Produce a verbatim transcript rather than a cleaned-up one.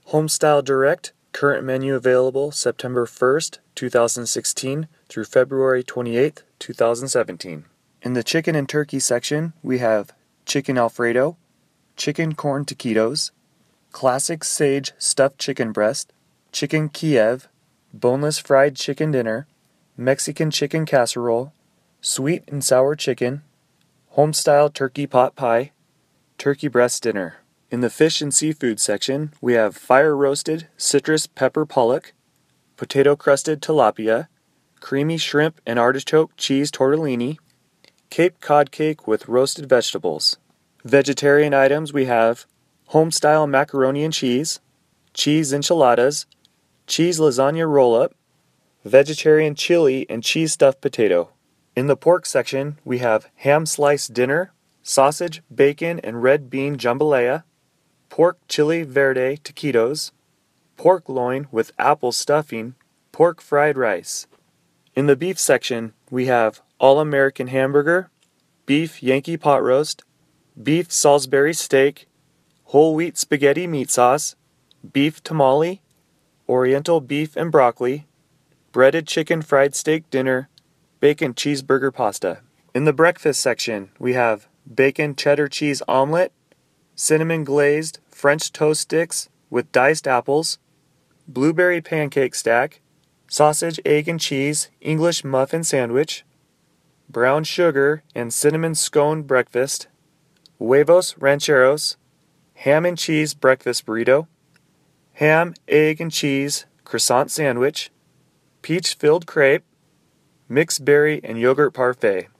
Homestyle Direct, current menu available September first, two thousand sixteen through February twenty-eighth, two thousand seventeen. In the chicken and turkey section, we have chicken Alfredo, chicken corn taquitos, classic sage stuffed chicken breast, chicken Kiev, boneless fried chicken dinner, Mexican chicken casserole, sweet and sour chicken, homestyle turkey pot pie, turkey breast dinner. In the fish and seafood section, we have fire-roasted citrus pepper pollock, potato-crusted tilapia, creamy shrimp and artichoke cheese tortellini, Cape Cod cake with roasted vegetables. Vegetarian items we have home-style macaroni and cheese, cheese enchiladas, cheese lasagna roll-up, vegetarian chili and cheese stuffed potato. In the pork section, we have ham slice dinner, sausage, bacon, and red bean jambalaya, pork chili verde taquitos, pork loin with apple stuffing, pork fried rice. In the beef section, we have all-American hamburger, beef Yankee pot roast, beef Salisbury steak, whole wheat spaghetti meat sauce, beef tamale, oriental beef and broccoli, breaded chicken fried steak dinner, bacon cheeseburger pasta. In the breakfast section, we have bacon cheddar cheese omelet, cinnamon glazed French toast sticks with diced apples, blueberry pancake stack, sausage, egg and cheese English muffin sandwich, brown sugar and cinnamon scone breakfast, huevos rancheros, ham and cheese breakfast burrito, ham, egg and cheese croissant sandwich, peach-filled crepe, mixed berry and yogurt parfait.